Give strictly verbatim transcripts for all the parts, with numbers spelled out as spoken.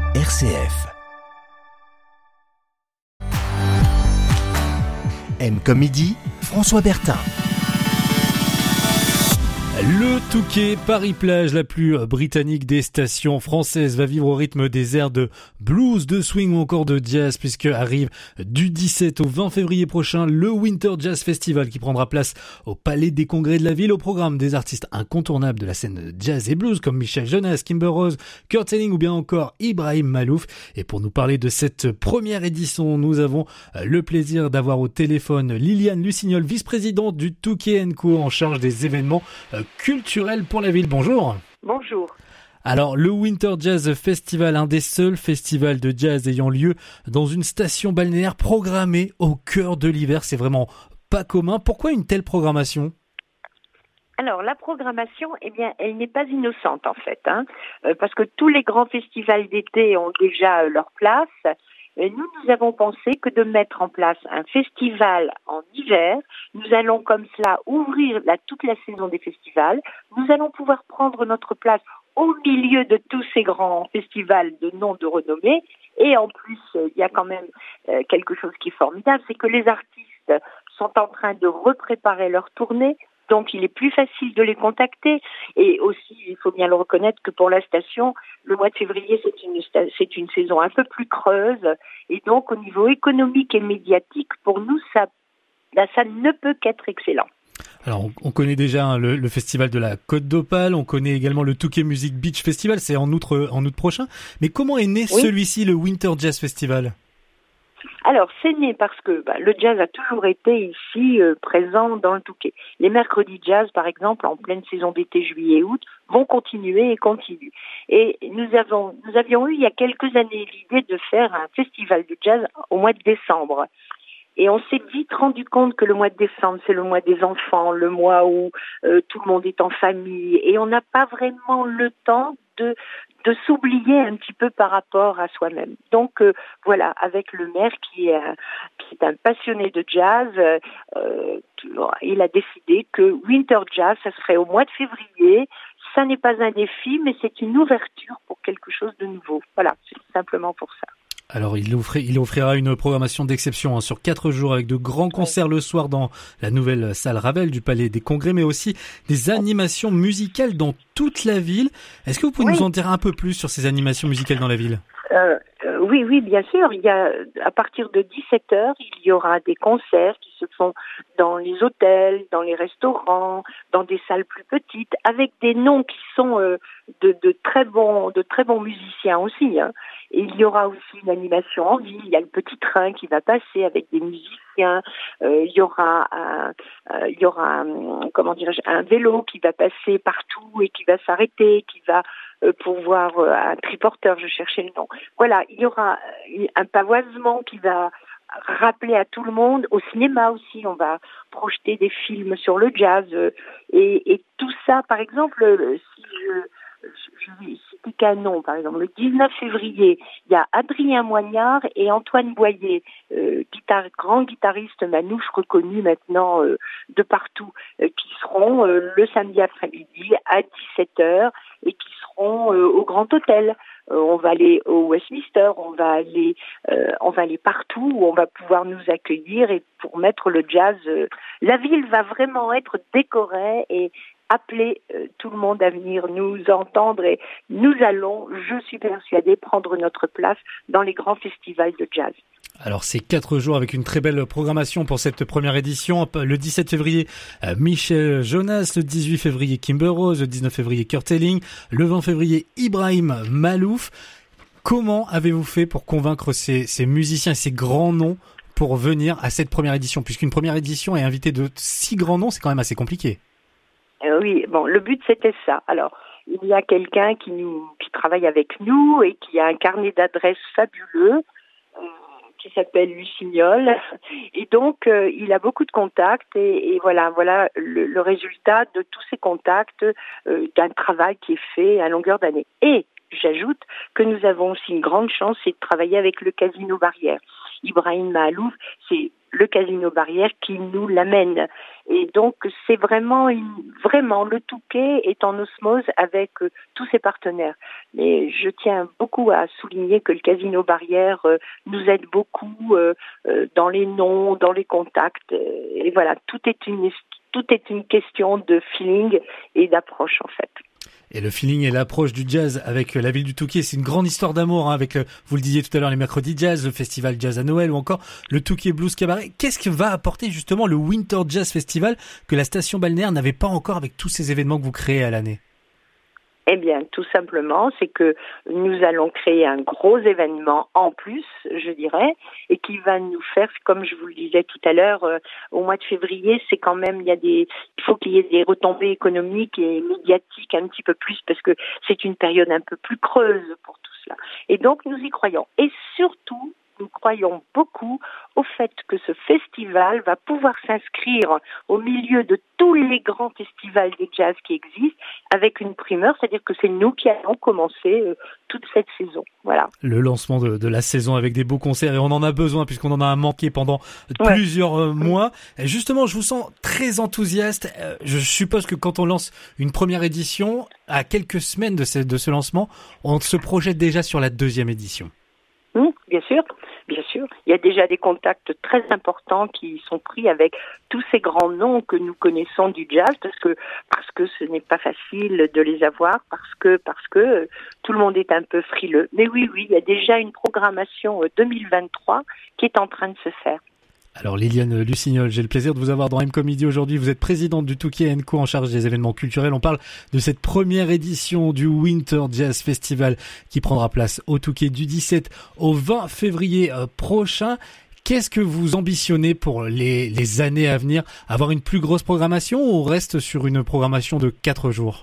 R C F. M comme midi, François Bertin. Le Touquet, Paris-Plage, la plus britannique des stations françaises, va vivre au rythme des airs de blues, de swing ou encore de jazz, puisque arrive du dix-sept au vingt février prochain le Winter Jazz Festival qui prendra place au Palais des Congrès de la ville, au programme des artistes incontournables de la scène jazz et blues comme Michel Jonas, Kimber Rose, Kurt Elling ou bien encore Ibrahim Malouf. Et pour nous parler de cette première édition, nous avons le plaisir d'avoir au téléphone Liliane Lussignol, vice-présidente du Touquet and Co, en charge des événements culturel pour la ville. Bonjour. Bonjour. Alors, le Winter Jazz Festival, un des seuls festivals de jazz ayant lieu dans une station balnéaire programmée au cœur de l'hiver, c'est vraiment pas commun. Pourquoi une telle programmation ? Alors, la programmation, eh bien, elle n'est pas innocente en fait, hein, euh, parce que tous les grands festivals d'été ont déjà euh, leur place. Et nous, nous avons pensé que de mettre en place un festival en hiver, nous allons comme cela ouvrir la, toute la saison des festivals. Nous allons pouvoir prendre notre place au milieu de tous ces grands festivals de nom de renommée. Et en plus, il y a quand même euh, quelque chose qui est formidable, c'est que les artistes sont en train de repréparer leur tournée. Donc, il est plus facile de les contacter. Et aussi, il faut bien le reconnaître que pour la station, le mois de février, c'est une, c'est une saison un peu plus creuse. Et donc, au niveau économique et médiatique, pour nous, ça, là, ça ne peut qu'être excellent. Alors, on, on connaît déjà hein, le, le festival de la Côte d'Opale. On connaît également le Touquet Music Beach Festival. C'est en août, en août prochain. Mais comment est né oui. celui-ci, le Winter Jazz Festival ? Alors, c'est né parce que bah, le jazz a toujours été ici euh, présent dans le Touquet. Les mercredis jazz, par exemple, en pleine saison d'été, juillet-août, vont continuer et continuent. Et nous avons, nous avions eu il y a quelques années l'idée de faire un festival de jazz au mois de décembre. Et on s'est vite rendu compte que le mois de décembre, c'est le mois des enfants, le mois où euh, tout le monde est en famille. Et on n'a pas vraiment le temps de de s'oublier un petit peu par rapport à soi-même. Donc euh, voilà, avec le maire qui est un, qui est un passionné de jazz, euh, il a décidé que Winter Jazz, ça serait au mois de février. Ça n'est pas un défi, mais c'est une ouverture pour quelque chose de nouveau. Voilà, c'est simplement pour ça. Alors, il, offrir, il offrira une programmation d'exception hein, sur quatre jours avec de grands concerts le soir dans la nouvelle salle Ravel du Palais des Congrès, mais aussi des animations musicales dans toute la ville. Est-ce que vous pouvez oui. nous en dire un peu plus sur ces animations musicales dans la ville ? euh, euh, Oui, oui, bien sûr. Il y a, à partir de dix-sept heures, il y aura des concerts qui se font dans les hôtels, dans les restaurants, dans des salles plus petites, avec des noms qui sont euh, de, de très bons, de très bons musiciens aussi. Hein. Et il y aura aussi une animation en ville. Il y a le petit train qui va passer avec des musiciens. Euh, il y aura un, euh, il y aura un, comment dirais-je, un vélo qui va passer partout et qui va s'arrêter, qui va euh, pouvoir euh, un triporteur. Je cherchais le nom. Voilà, il y aura un pavoisement qui va rappeler à tout le monde. Au cinéma aussi, on va projeter des films sur le jazz et, et tout ça. Par exemple, si je Je vais citer qu'un nom, par exemple. Le dix-neuf février, il y a Adrien Moignard et Antoine Boyer, euh, guitare, grand guitariste manouche reconnu maintenant euh, de partout, euh, qui seront euh, le samedi après-midi à dix-sept heures et qui seront euh, au Grand Hôtel. Euh, on va aller au Westminster, on va aller, euh, on va aller partout où on va pouvoir nous accueillir et pour mettre le jazz. Euh, la ville va vraiment être décorée et appeler euh, tout le monde à venir nous entendre et nous allons, je suis persuadée, prendre notre place dans les grands festivals de jazz. Alors c'est quatre jours avec une très belle programmation pour cette première édition. Le dix-sept février, Michel Jonas, le dix-huit février, Kimber Rose, le dix-neuf février, Kurt Elling, le vingt février, Ibrahim Malouf. Comment avez-vous fait pour convaincre ces, ces musiciens et ces grands noms pour venir à cette première édition ? Puisqu'une première édition est invitée de si grands noms, c'est quand même assez compliqué. Euh, oui, bon, le but c'était ça. Alors, il y a quelqu'un qui nous, qui travaille avec nous et qui a un carnet d'adresses fabuleux, euh, qui s'appelle Lussignol. Et donc, euh, il a beaucoup de contacts et, et voilà, voilà le, le résultat de tous ces contacts, euh, d'un travail qui est fait à longueur d'année. Et j'ajoute que nous avons aussi une grande chance, c'est de travailler avec le Casino Barrière. Ibrahim Malouf, c'est le Casino Barrière qui nous l'amène. Et donc, c'est vraiment, une, vraiment, le Touquet est en osmose avec euh, tous ses partenaires. Mais je tiens beaucoup à souligner que le Casino Barrière euh, nous aide beaucoup euh, euh, dans les noms, dans les contacts. Euh, et voilà, tout est une, tout est une question de feeling et d'approche, en fait. Et le feeling et l'approche du jazz avec la ville du Touquet, c'est une grande histoire d'amour hein, avec, le, vous le disiez tout à l'heure, les mercredis jazz, le festival jazz à Noël ou encore le Touquet Blues Cabaret. Qu'est-ce que va apporter justement le Winter Jazz Festival que la station balnéaire n'avait pas encore avec tous ces événements que vous créez à l'année? Eh bien, tout simplement, c'est que nous allons créer un gros événement en plus, je dirais, et qui va nous faire, comme je vous le disais tout à l'heure, euh, au mois de février, c'est quand même, il y a des, il faut qu'il y ait des retombées économiques et médiatiques un petit peu plus, parce que c'est une période un peu plus creuse pour tout cela. Et donc, nous y croyons. Et surtout, nous croyons beaucoup au fait que ce festival va pouvoir s'inscrire au milieu de tous les grands festivals de jazz qui existent avec une primeur, c'est-à-dire que c'est nous qui allons commencer euh, toute cette saison. Voilà. Le lancement de, de la saison avec des beaux concerts et on en a besoin puisqu'on en a manqué pendant ouais. plusieurs euh, mois. Et justement, je vous sens très enthousiaste. Euh, je suppose que quand on lance une première édition, à quelques semaines de ce, de ce lancement, on se projette déjà sur la deuxième édition. Mmh, bien sûr, bien sûr. Il y a déjà des contacts très importants qui sont pris avec tous ces grands noms que nous connaissons du jazz, parce que parce que ce n'est pas facile de les avoir, parce que parce que tout le monde est un peu frileux. Mais oui, oui, il y a déjà une programmation deux mille vingt-trois qui est en train de se faire. Alors Liliane Lussignol, j'ai le plaisir de vous avoir dans M-Comédie aujourd'hui. Vous êtes présidente du Touquet and Co en charge des événements culturels. On parle de cette première édition du Winter Jazz Festival qui prendra place au Touquet du dix-sept au vingt février prochain. Qu'est-ce que vous ambitionnez pour les, les années à venir? Avoir une plus grosse programmation ou on reste sur une programmation de quatre jours?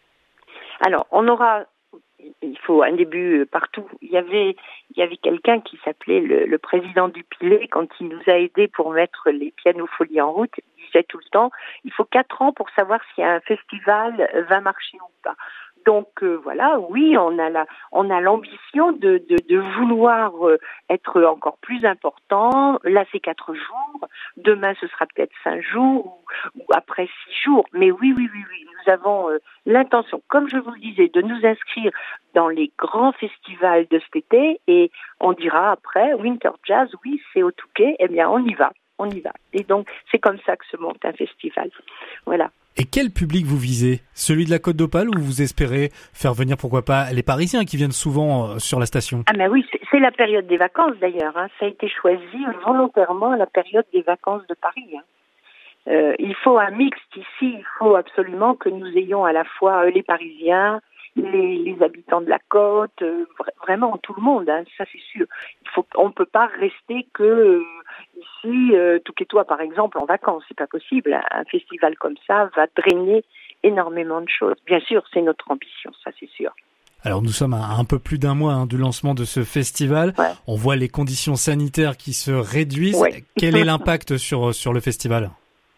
Alors, on aura... Il faut un début partout. Il y avait, il y avait quelqu'un qui s'appelait le, le président du Pilet, quand il nous a aidés pour mettre les pianofolies en route, il disait tout le temps, il faut quatre ans pour savoir si un festival va marcher ou pas. Donc euh, voilà, oui, on a la, on a l'ambition de, de, de vouloir euh, être encore plus important. Là, c'est quatre jours. Demain, ce sera peut-être cinq jours ou, ou après six jours. Mais oui, oui, oui, oui, nous avons euh, l'intention, comme je vous le disais, de nous inscrire dans les grands festivals de cet été. Et on dira après, Winter Jazz, oui, c'est au Touquet. Eh bien, on y va, on y va. Et donc, c'est comme ça que se monte un festival. Voilà. Et quel public vous visez? Celui de la Côte d'Opale ou vous espérez faire venir, pourquoi pas, les Parisiens qui viennent souvent sur la station? Ah ben oui, c'est, c'est la période des vacances d'ailleurs. Hein. Ça a été choisi volontairement à la période des vacances de Paris. Hein. Euh, il faut un mixte ici. Il faut absolument que nous ayons à la fois les Parisiens, les, les habitants de la côte, euh, vraiment tout le monde. Hein, ça c'est sûr. Il faut, on ne peut pas rester que euh, ici, euh, Touquetois par exemple, en vacances. C'est pas possible. Un festival comme ça va drainer énormément de choses. Bien sûr, c'est notre ambition, ça c'est sûr. Alors nous sommes à un peu plus d'un mois hein, du lancement de ce festival. Ouais. On voit les conditions sanitaires qui se réduisent. Ouais. Quel est l'impact sur sur le festival?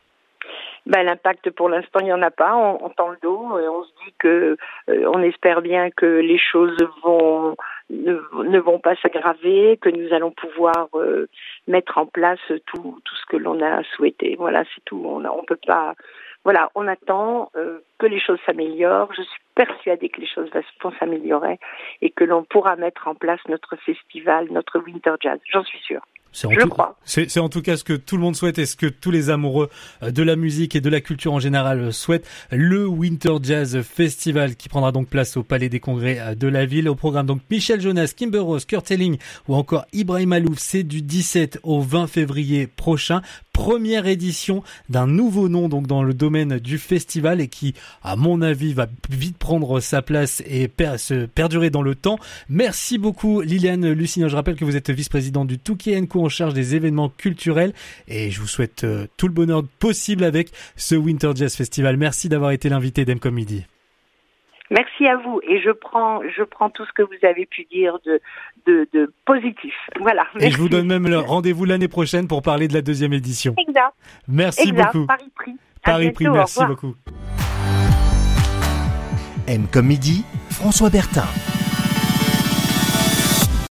Ben, l'impact, pour l'instant, il n'y en a pas. On, on tend le dos et on se dit que, euh, on espère bien que les choses vont, ne, ne vont pas s'aggraver, que nous allons pouvoir euh, mettre en place tout, tout ce que l'on a souhaité. Voilà, c'est tout. On, a, on peut pas, voilà, on attend euh, que les choses s'améliorent. Je suis persuadée que les choses vont s'améliorer et que l'on pourra mettre en place notre festival, notre Winter Jazz. J'en suis sûre. C'est en, Je tout, crois. C'est, c'est en tout cas ce que tout le monde souhaite et ce que tous les amoureux de la musique et de la culture en général souhaitent. Le Winter Jazz Festival qui prendra donc place au Palais des Congrès de la ville. Au programme donc Michel Jonas, Kimber Rose, Kurt Elling ou encore Ibrahim Alouf. C'est du dix-sept au vingt février prochain. Première édition d'un nouveau nom donc dans le domaine du festival et qui, à mon avis, va vite prendre sa place et per- se perdurer dans le temps. Merci beaucoup Liliane Lussignol. Je rappelle que vous êtes vice-présidente du Touquet and Co en charge des événements culturels et je vous souhaite euh, tout le bonheur possible avec ce Winter Jazz Festival. Merci d'avoir été l'invité d'M-Comédie. Merci à vous et je prends je prends tout ce que vous avez pu dire de de, de positif. Voilà. Merci. Et je vous donne même le rendez-vous l'année prochaine pour parler de la deuxième édition. Exact. Merci exact. beaucoup. Paris Prix. Paris Prix, merci beaucoup. M comme midi, François Bertin.